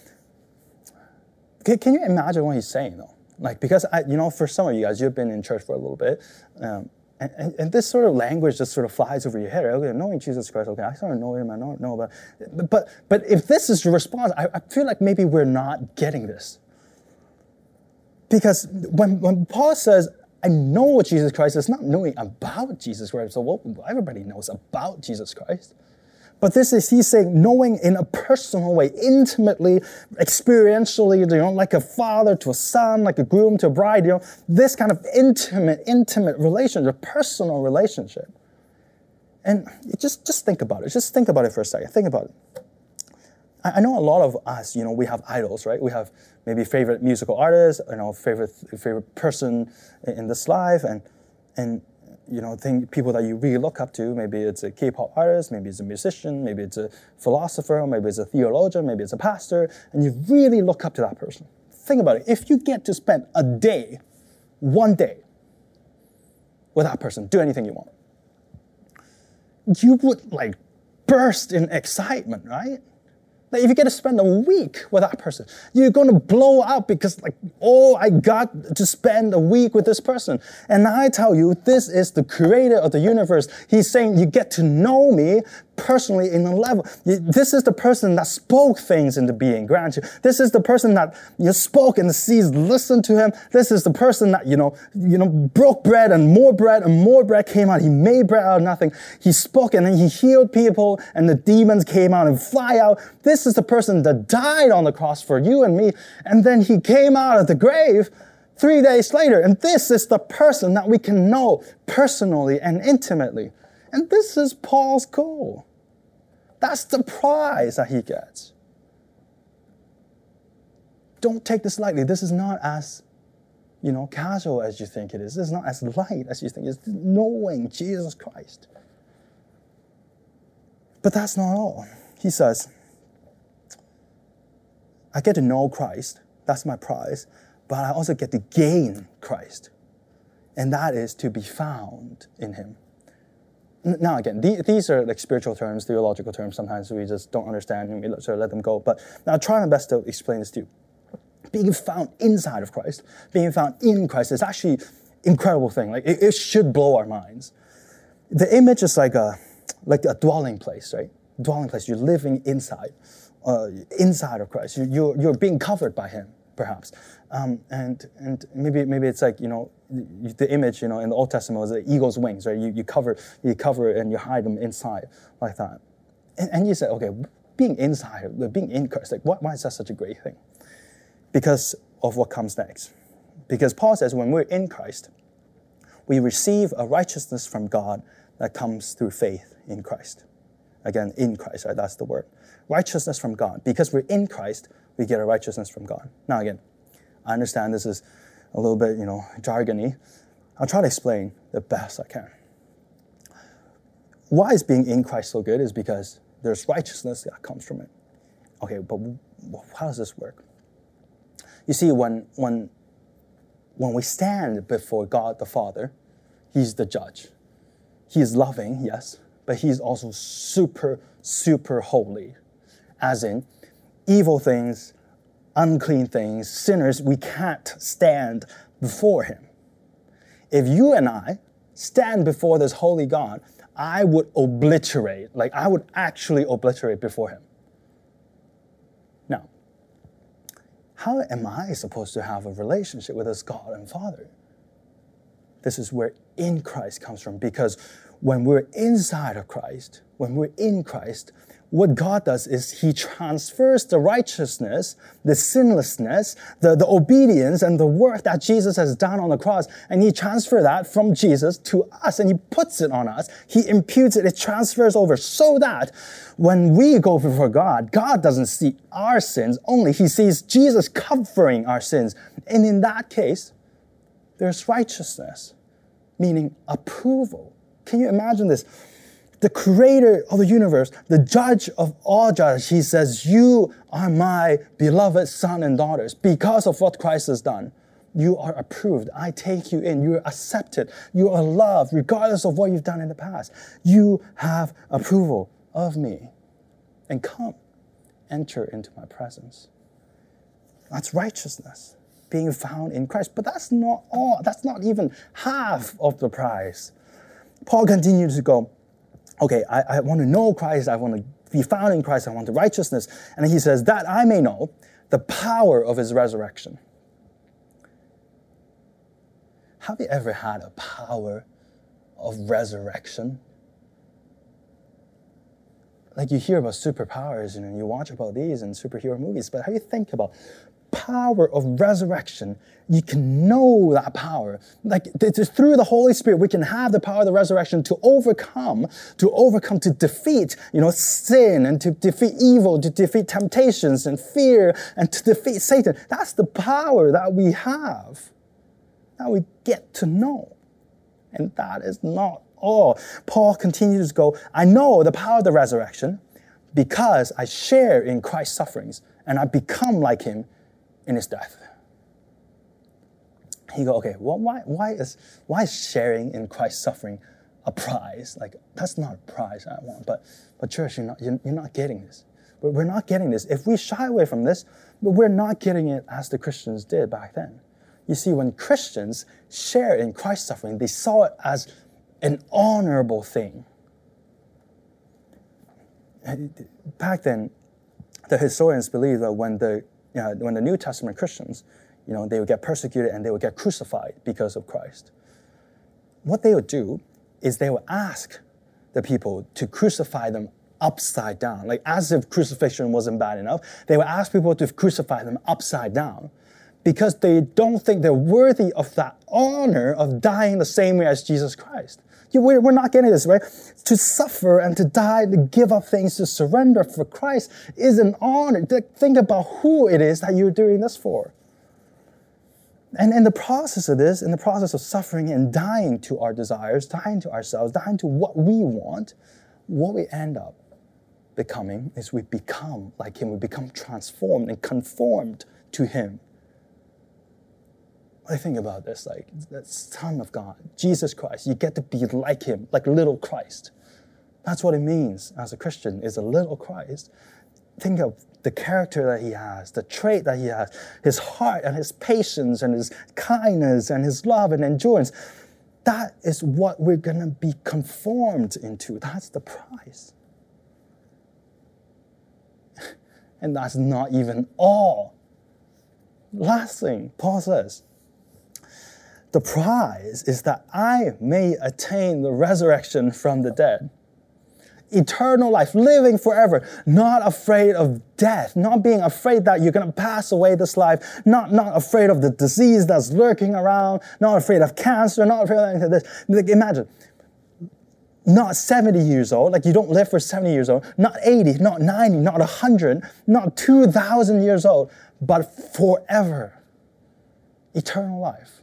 Can you imagine what he's saying, though? Like, because, for some of you guys, you've been in church for a little bit, and this sort of language just sort of flies over your head. Okay, knowing Jesus Christ, okay, I sort of know him, I don't know about it. But if this is your response, I feel like maybe we're not getting this. Because when Paul says, I know Jesus Christ, it's not knowing about Jesus Christ. So everybody knows about Jesus Christ. But he's saying knowing in a personal way, intimately, experientially, like a father to a son, like a groom to a bride, this kind of intimate relationship, personal relationship. And just think about it. Just think about it for a second. Think about it. I know a lot of us, we have idols, right? We have maybe favorite musical artist, favorite person in this life, and people that you really look up to. Maybe it's a K-pop artist, maybe it's a musician, maybe it's a philosopher, maybe it's a theologian, maybe it's a pastor, and you really look up to that person. Think about it. If you get to spend one day with that person, do anything you want, you would burst in excitement, right? Like if you get to spend a week with that person, you're going to blow up because like, oh, I got to spend a week with this person. And I tell you, this is the creator of the universe. He's saying you get to know me personally in a level. This is the person that spoke things into being, grant you. This is the person that you spoke and the seas listened to him. This is the person that, broke bread and more bread came out. He made bread out of nothing. He spoke and then he healed people and the demons came out and fly out. This is the person that died on the cross for you and me. And then he came out of the grave 3 days later. And this is the person that we can know personally and intimately. And this is Paul's goal. That's the prize that he gets. Don't take this lightly. This is not as, casual as you think it is. This is not as light as you think. It's knowing Jesus Christ. But that's not all. He says, I get to know Christ. That's my prize. But I also get to gain Christ. And that is to be found in him. Now again, these are like spiritual terms, theological terms. Sometimes we just don't understand and we sort of let them go. But now I'll try my best to explain this to you. Being found inside of Christ, being found in Christ is actually an incredible thing. Like it should blow our minds. The image is like a dwelling place, right? Dwelling place. You're living inside of Christ. You're being covered by him, perhaps. And maybe it's like, the image, in the Old Testament was the eagle's wings, right? You cover it and you hide them inside like that. And you say, okay, being inside, being in Christ, like why is that such a great thing? Because of what comes next. Because Paul says when we're in Christ, we receive a righteousness from God that comes through faith in Christ. Again, in Christ, right? That's the word. Righteousness from God. Because we're in Christ, we get a righteousness from God. Now again, I understand this is a little bit, jargony. I'll try to explain the best I can. Why is being in Christ so good is because there's righteousness that comes from it. Okay, but how does this work? You see, when we stand before God the Father, he's the judge. He is loving, yes, but he's also super, super holy. As in, evil things, unclean things, sinners, we can't stand before him. If you and I stand before this holy God, I would actually obliterate before him. Now, how am I supposed to have a relationship with this God and Father? This is where in Christ comes from, because when we're inside of Christ, when we're in Christ, what God does is he transfers the righteousness, the sinlessness, the obedience and the work that Jesus has done on the cross, and he transfers that from Jesus to us, and he puts it on us. He imputes it, it transfers over, so that when we go before God, God doesn't see our sins only. He sees Jesus covering our sins. And in that case, there's righteousness, meaning approval. Can you imagine this? The creator of the universe, the judge of all judges, he says, you are my beloved son and daughters. Because of what Christ has done, you are approved. I take you in. You're accepted. You are loved, regardless of what you've done in the past. You have approval of me. And come, enter into my presence. That's righteousness, being found in Christ. But that's not all. That's not even half of the prize. Paul continues to go, okay, I want to know Christ, I want to be found in Christ, I want the righteousness. And he says, that I may know the power of his resurrection. Have you ever had a power of resurrection? Like you hear about superpowers, and you watch about these in superhero movies, but how do you think about power of resurrection? You can know that power. Like through the Holy Spirit, we can have the power of the resurrection to overcome, to defeat, sin, and to defeat evil, to defeat temptations and fear, and to defeat Satan. That's the power that we have, that we get to know. And that is not all. Paul continues to go, I know the power of the resurrection because I share in Christ's sufferings and I become like him in his death. You go, okay, well, why is sharing in Christ's suffering a prize. Like, that's not a prize I want. But church, you're not getting this. We're not getting this. If we shy away from this, we're not getting it as the Christians did back then. You see, when Christians share in Christ's suffering, they saw it as an honorable thing. Back then, the historians believed that when the New Testament Christians, they would get persecuted and they would get crucified because of Christ. What they would do is they would ask the people to crucify them upside down. Like, as if crucifixion wasn't bad enough, they would ask people to crucify them upside down because they don't think they're worthy of that honor of dying the same way as Jesus Christ. We're not getting this, right? To suffer and to die, to give up things, to surrender for Christ is an honor. Think about who it is that you're doing this for. And in the process of this, in the process of suffering and dying to our desires, dying to ourselves, dying to what we want, what we end up becoming is we become like Him. We become transformed and conformed to Him. I think about this, like the Son of God, Jesus Christ. You get to be like Him, like little Christ. That's what it means as a Christian, is a little Christ. Think of the character that He has, the trait that He has, His heart and His patience and His kindness and His love and endurance. That is what we're going to be conformed into. That's the prize. And that's not even all. Last thing, Paul says, the prize is that I may attain the resurrection from the dead. Eternal life, living forever, not afraid of death, not being afraid that you're going to pass away this life, not afraid of the disease that's lurking around, not afraid of cancer, not afraid of anything like this. Like, imagine, not 70 years old, like you don't live for 70 years old, not 80, not 90, not 100, not 2,000 years old, but forever. Eternal life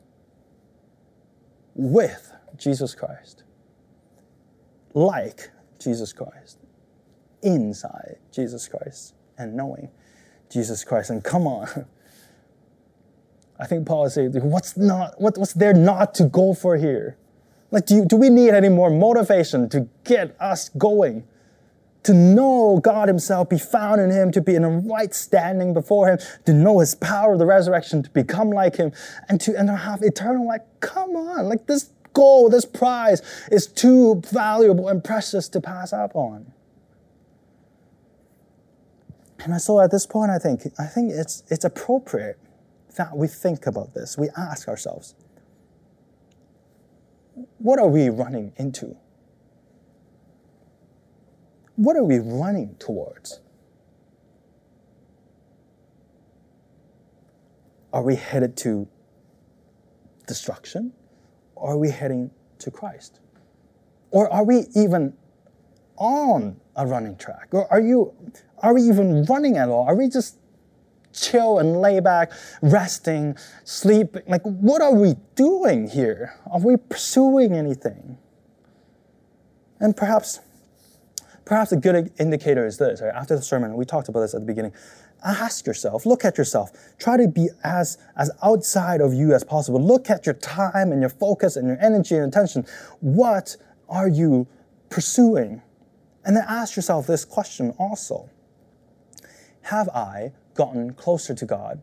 with Jesus Christ. Like Jesus Christ, inside Jesus Christ, and knowing Jesus Christ. And come on, I think Paul is saying, what's there not to go for here? Like, do we need any more motivation to get us going? To know God Himself, be found in Him, to be in a right standing before Him, to know His power of the resurrection, to become like Him, and to have eternal life. Come on, like this goal, this prize is too valuable and precious to pass up on. And so at this point, I think it's appropriate that we think about this. We ask ourselves, what are we running into? What are we running towards? Are we headed to destruction? Or are we heading to Christ? Or are we even on a running track? Or are we even running at all? Are we just chill and lay back, resting, sleeping? Like, what are we doing here? Are we pursuing anything? And perhaps a good indicator is this. Right? After the sermon, we talked about this at the beginning. Ask yourself, look at yourself. Try to be as outside of you as possible. Look at your time and your focus and your energy and attention. What are you pursuing? And then ask yourself this question also. Have I gotten closer to God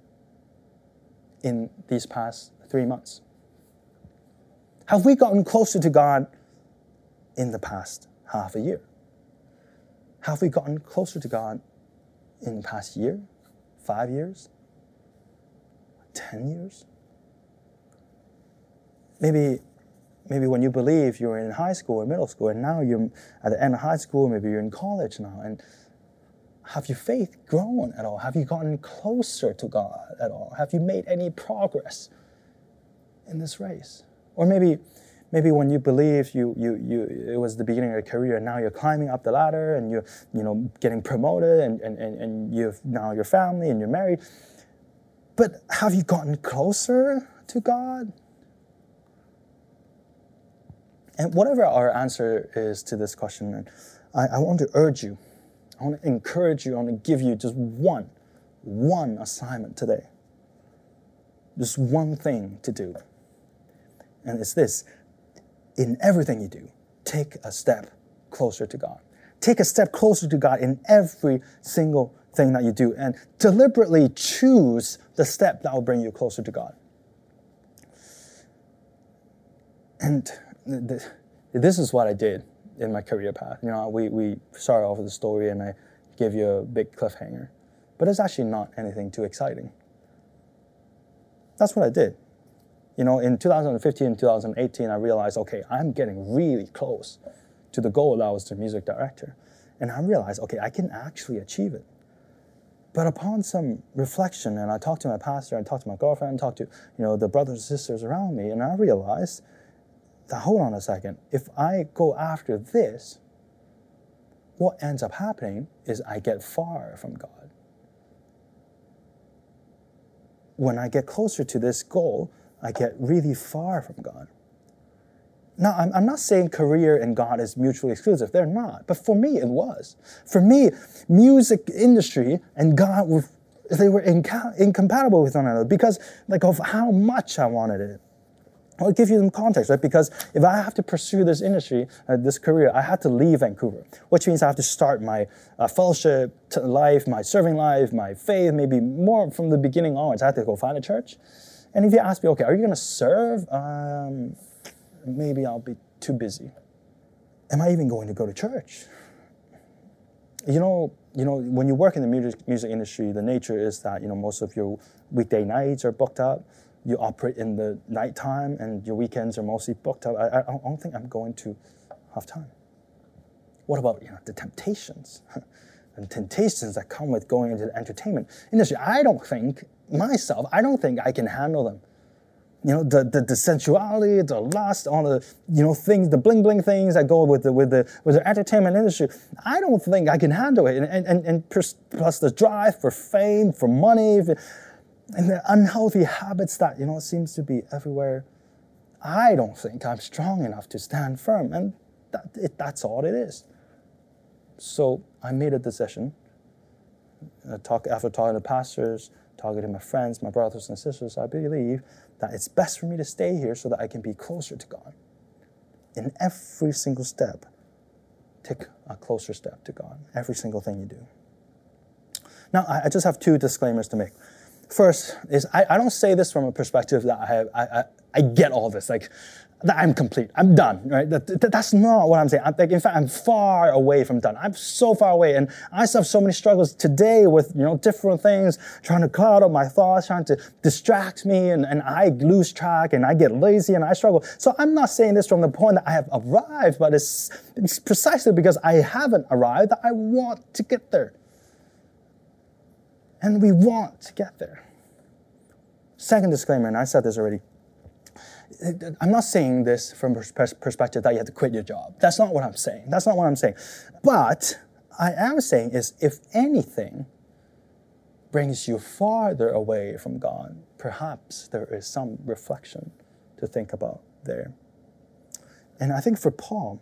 in these past 3 months? Have we gotten closer to God in the past half a year? Have we gotten closer to God in the past year, 5 years, 10 years? Maybe when you believe you were in high school or middle school, and now you're at the end of high school, maybe you're in college now, and have your faith grown at all? Have you gotten closer to God at all? Have you made any progress in this race? Or maybe when you believe it was the beginning of your career, and now you're climbing up the ladder and you're getting promoted and you've now your family and you're married. But have you gotten closer to God? And whatever our answer is to this question, I want to urge you, I want to encourage you, I want to give you just one assignment today. Just one thing to do. And it's this. in everything you do, take a step closer to God. Take a step closer to God in every single thing that you do, and deliberately choose the step that will bring you closer to God. And this is what I did in my career path. We started off with a story and I give you a big cliffhanger. But it's actually not anything too exciting. That's what I did. In 2015 and 2018, I realized, okay, I'm getting really close to the goal that I was the music director. And I realized, okay, I can actually achieve it. But upon some reflection, and I talked to my pastor, I talked to my girlfriend, talked to the brothers and sisters around me, and I realized that, hold on a second, if I go after this, what ends up happening is I get far from God. When I get closer to this goal, I get really far from God. Now, I'm not saying career and God is mutually exclusive. They're not. But for me, it was. For me, music industry and God, they were incompatible with one another because of how much I wanted it. I'll give you some context, right? Because if I have to pursue this industry, this career, I had to leave Vancouver, which means I have to start my fellowship life, my serving life, my faith, maybe more from the beginning onwards. I had to go find a church. And if you ask me, okay, are you going to serve? Maybe I'll be too busy. Am I even going to go to church? When you work in the music industry, the nature is that, most of your weekday nights are booked up. You operate in the nighttime and your weekends are mostly booked up. I don't think I'm going to have time. What about, the temptations? And temptations that come with going into the entertainment industry. I don't think I can handle them. The sensuality, the lust, all the things, the bling bling things that go with the entertainment industry. I don't think I can handle it. And plus the drive for fame, for money, and the unhealthy habits that seems to be everywhere. I don't think I'm strong enough to stand firm, and that's all it is. So I made a decision. After talking to pastors, talking to my friends, my brothers and sisters, I believe that it's best for me to stay here so that I can be closer to God. In every single step, take a closer step to God. Every single thing you do. Now, I just have two disclaimers to make. First is I don't say this from a perspective that I get all this, that I'm complete, I'm done, right? That's not what I'm saying. In fact, I'm far away from done. I'm so far away, and I still have so many struggles today with different things, trying to cloud up my thoughts, trying to distract me, and I lose track, and I get lazy, and I struggle. So I'm not saying this from the point that I have arrived, but it's precisely because I haven't arrived that I want to get there. And we want to get there. Second disclaimer, and I said this already, I'm not saying this from a perspective that you have to quit your job. That's not what I'm saying. But I am saying is, if anything brings you farther away from God, perhaps there is some reflection to think about there. And I think for Paul,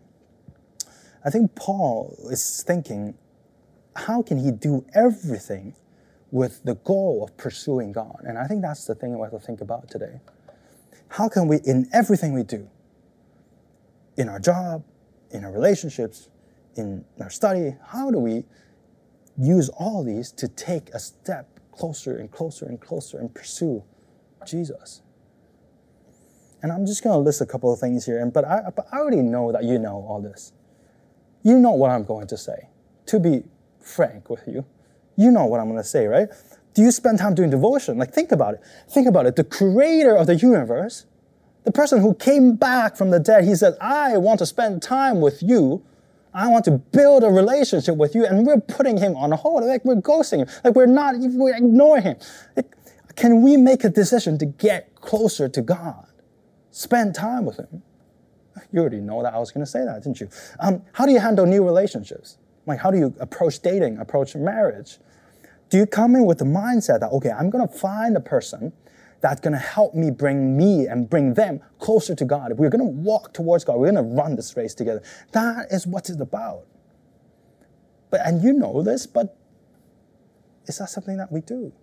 is thinking, how can he do everything with the goal of pursuing God? And I think that's the thing we have to think about today. How can we, in everything we do, in our job, in our relationships, in our study, how do we use all these to take a step closer and closer and closer and pursue Jesus? And I'm just going to list a couple of things here, but I already know that you know all this. You know what I'm going to say. To be frank with you, you know what I'm going to say, right? Do you spend time doing devotion? Think about it. Think about it. The creator of the universe, the person who came back from the dead, he said, I want to spend time with you. I want to build a relationship with you. And we're putting him on hold. We're ghosting him. We're ignoring him. Can we make a decision to get closer to God? Spend time with him. You already know that I was going to say that, didn't you? How do you handle new relationships? How do you approach dating, approach marriage? Do you come in with the mindset that, okay, I'm going to find a person that's going to help me and bring them closer to God. If we're going to walk towards God, we're going to run this race together. That is what it's about. And you know this, but is that something that we do?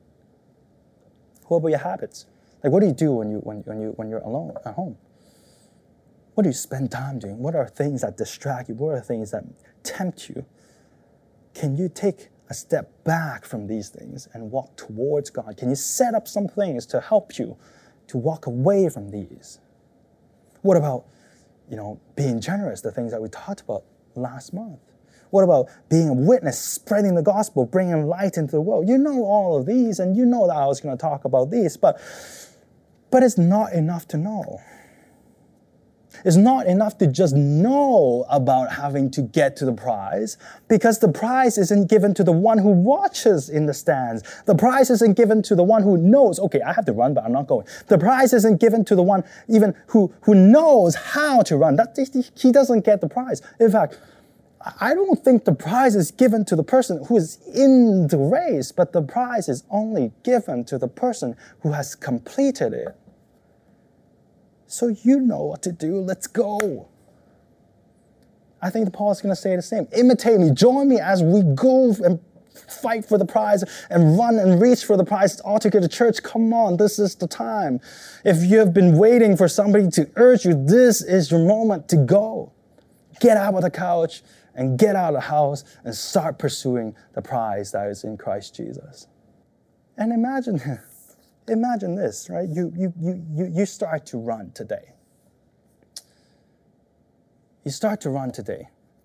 What about your habits? What do you do when you're alone at home? What do you spend time doing? What are things that distract you? What are things that tempt you? Can you take a step back from these things and walk towards God? Can you set up some things to help you to walk away from these? What about, being generous, the things that we talked about last month? What about being a witness, spreading the gospel, bringing light into the world? You know all of these, and you know that I was going to talk about these, but it's not enough to know. It's not enough to just know about having to get to the prize, because the prize isn't given to the one who watches in the stands. The prize isn't given to the one who knows, okay, I have to run, but I'm not going. The prize isn't given to the one even who knows how to run. He doesn't get the prize. In fact, I don't think the prize is given to the person who is in the race, but the prize is only given to the person who has completed it. So you know what to do. Let's go. I think Paul is going to say the same. Imitate me. Join me as we go and fight for the prize and run and reach for the prize all together. Church, come on. This is the time. If you have been waiting for somebody to urge you, this is your moment to go. Get out of the couch and get out of the house and start pursuing the prize that is in Christ Jesus. And imagine this, right? You start to run today. You start to run today.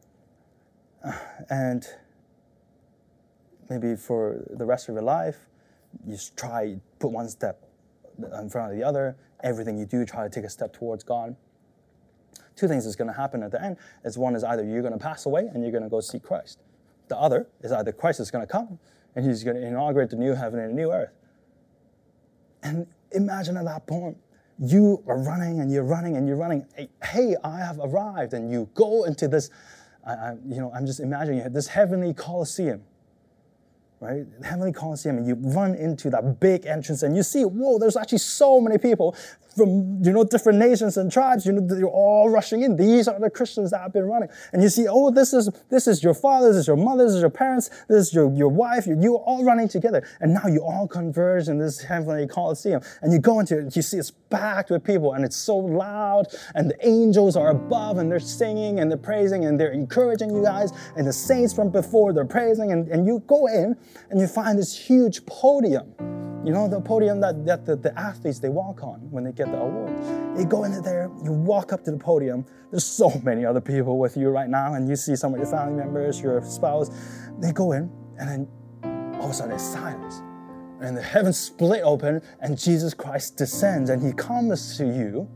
And maybe for the rest of your life, you try, put one step in front of the other. Everything you do, try to take a step towards God. Two things is going to happen at the end. One is either you're going to pass away and you're going to go see Christ. The other is either Christ is going to come and he's going to inaugurate the new heaven and the new earth. And imagine at that point, you are running and you're running and you're running. Hey, I have arrived. And you go into this, I'm just imagining this heavenly Colosseum, right? Heavenly Colosseum, and you run into that big entrance and you see, whoa, there's actually so many people from, different nations and tribes, they're all rushing in. These are the Christians that have been running. And you see, oh, this is your father, this is your mother, this is your parents, this is your wife, you're all running together. And now you all converge in this heavenly Colosseum. And you go into it, you see it's packed with people, and it's so loud, and the angels are above, and they're singing, and they're praising, and they're encouraging you guys, and the saints from before, they're praising, and you go in, and you find this huge podium. The podium that the athletes, they walk on when they get the award. You go into there, you walk up to the podium. There's so many other people with you right now, and you see some of your family members, your spouse. They go in, and then all of a sudden it's silence. And the heavens split open, and Jesus Christ descends, and he comes to you,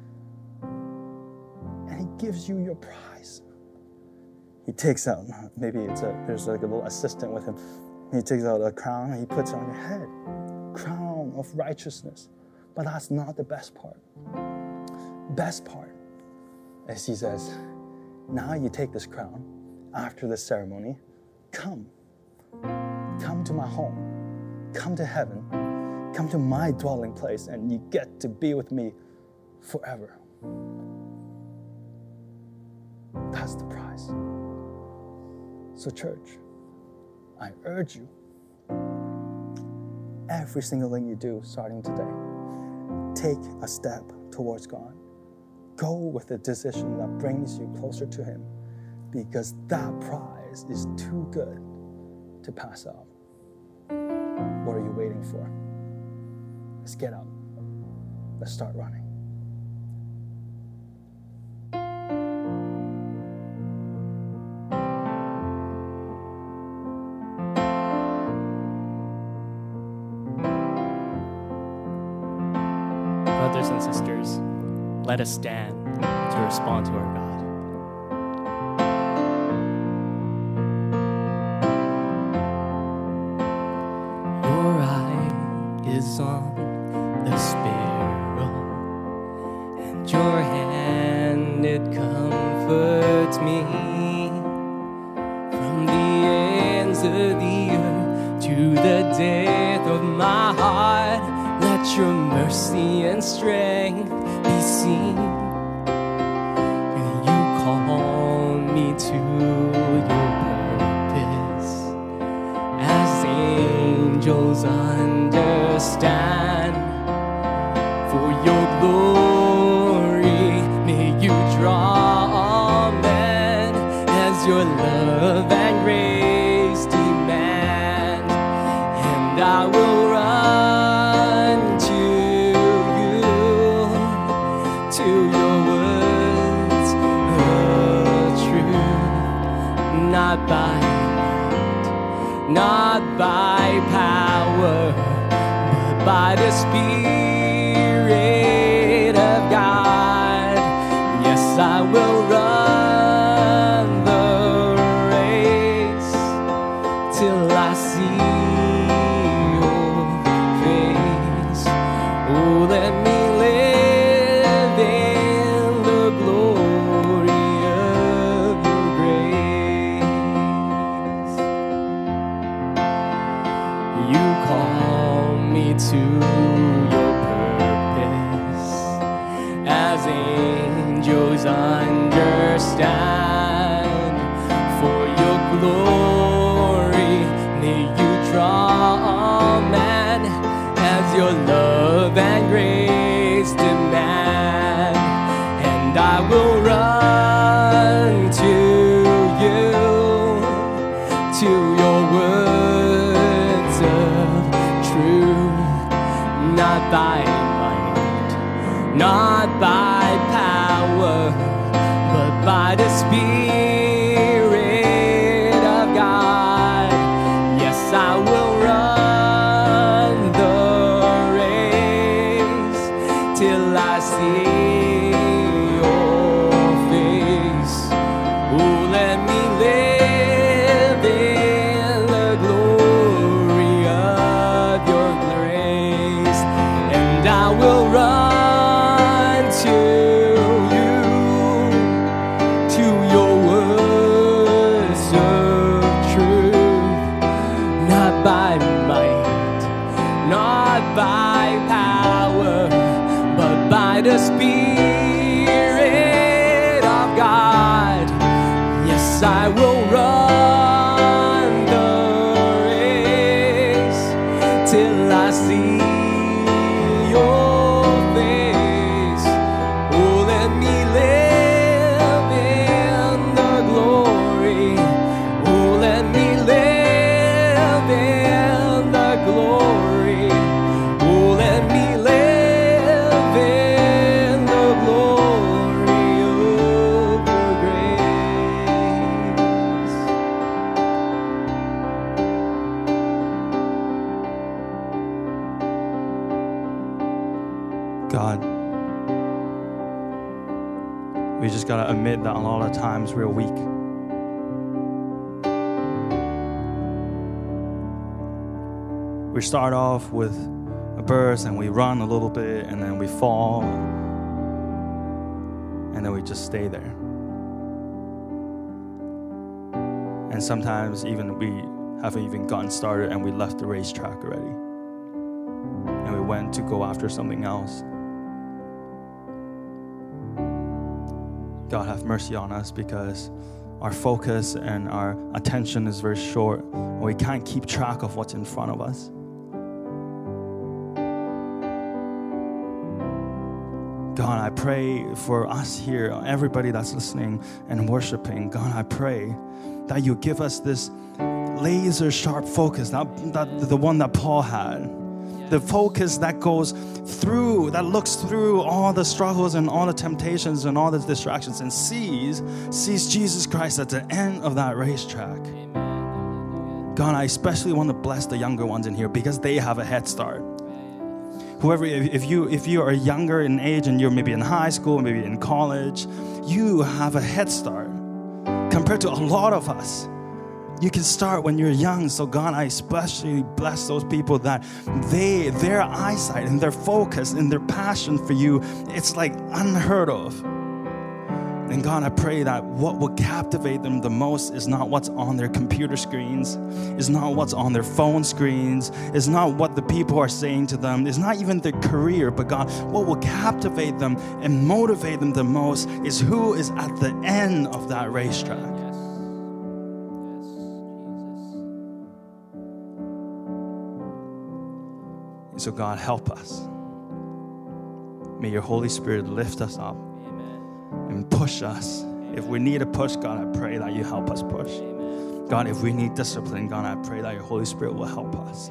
and he gives you your prize. He takes out, maybe there's like a little assistant with him. He takes out a crown, and he puts it on your head. Crown of righteousness. But that's not the best part. Best part is he says, now you take this crown after this ceremony, come to my home, come to heaven, come to my dwelling place, and you get to be with me forever. That's the prize. So church, I urge you, every single thing you do starting today, take a step towards God. Go with a decision that brings you closer to him, because that prize is too good to pass up. What are you waiting for? Let's get up. Let's start running. Brothers and sisters, let us stand to respond to our God. Your eye is on the sparrow, and your hand, it comforts me. From the ends of the earth to the depth of my heart, let your mercy and strength be seen. And you call me to your purpose, as angels understand. For your glory, may you as angels understand. For your glory, may you draw all man as your love and grace demand. And I will run to you, to your words of truth, not by might, not by power, but by the Spirit of God. Yes, I will run the race till I see your face. Oh, let me live in the glory of your grace, and I will run to you, to your words of truth, not by might, not by power, but by the Spirit of God. Yes, I will run the race till I see your face. Oh, let me live in the glory. Oh, let me live in the glory. Oh, let me live in the glory of your grace. God, we just gotta admit that a lot of times we're weak. We start off with a burst and we run a little bit and then we fall and then we just stay there. And sometimes even we haven't even gotten started and we left the racetrack already. And we went to go after something else. God, have mercy on us because our focus and our attention is very short and we can't keep track of what's in front of us. God, I pray for us here, everybody that's listening and worshiping. God, I pray that you give us this laser sharp focus, that the one that Paul had. The focus that goes through, that looks through all the struggles and all the temptations and all the distractions and sees Jesus Christ at the end of that racetrack. God, I especially want to bless the younger ones in here because they have a head start. Whoever, if you are younger in age and you're maybe in high school, maybe in college, you have a head start compared to a lot of us. You can start when you're young. So God, I especially bless those people that their eyesight and their focus and their passion for you, it's like unheard of. And God, I pray that what will captivate them the most is not what's on their computer screens, is not what's on their phone screens, is not what the people are saying to them, is not even their career, but God, what will captivate them and motivate them the most is who is at the end of that racetrack. So God, help us. May your Holy Spirit lift us up and push us. If we need a push, God, I pray that you help us push. God, if we need discipline, God, I pray that your Holy Spirit will help us.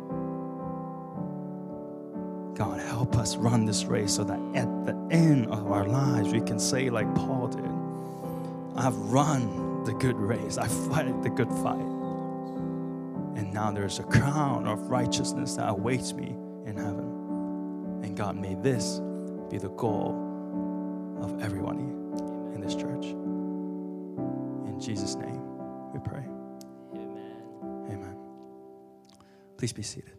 God, help us run this race so that at the end of our lives, we can say like Paul did, I've run the good race. I fight the good fight. And now there's a crown of righteousness that awaits me in heaven. And God, may this be the goal of everyone in this church. In Jesus' name, we pray. Amen. Amen. Please be seated.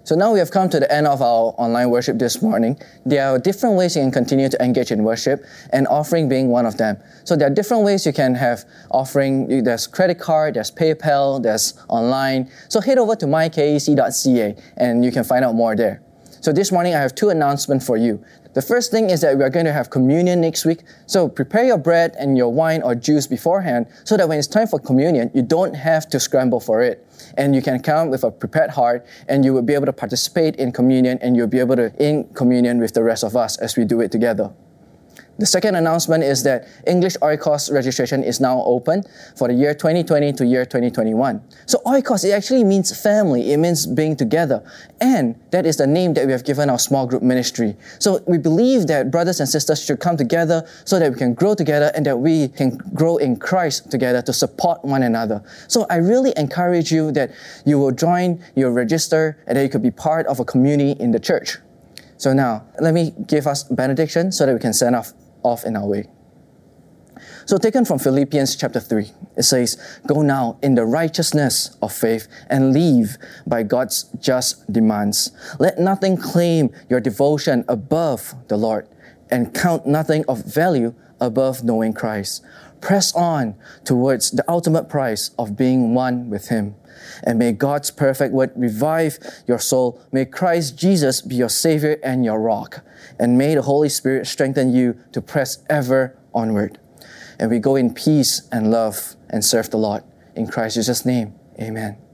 So now we have come to the end of our online worship this morning. There are different ways you can continue to engage in worship, and offering being one of them. So there are different ways you can have offering. There's credit card, there's PayPal, there's online. So head over to mykec.ca and you can find out more there. So this morning I have two announcements for you. The first thing is that we are going to have communion next week. So prepare your bread and your wine or juice beforehand so that when it's time for communion, you don't have to scramble for it. And you can come with a prepared heart and you will be able to participate in communion and you'll be able to in communion with the rest of us as we do it together. The second announcement is that English Oikos registration is now open for the year 2020 to year 2021. So Oikos, it actually means family. It means being together. And that is the name that we have given our small group ministry. So we believe that brothers and sisters should come together so that we can grow together and that we can grow in Christ together to support one another. So I really encourage you that you will join, you'll register, and that you could be part of a community in the church. So now, let me give us benediction so that we can send off in our way. So taken from Philippians chapter 3, it says, "Go now in the righteousness of faith and live by God's just demands. Let nothing claim your devotion above the Lord, and count nothing of value above knowing Christ. Press on towards the ultimate prize of being one with Him. And may God's perfect word revive your soul. May Christ Jesus be your Savior and your rock. And may the Holy Spirit strengthen you to press ever onward. And we go in peace and love and serve the Lord. In Christ Jesus' name, amen."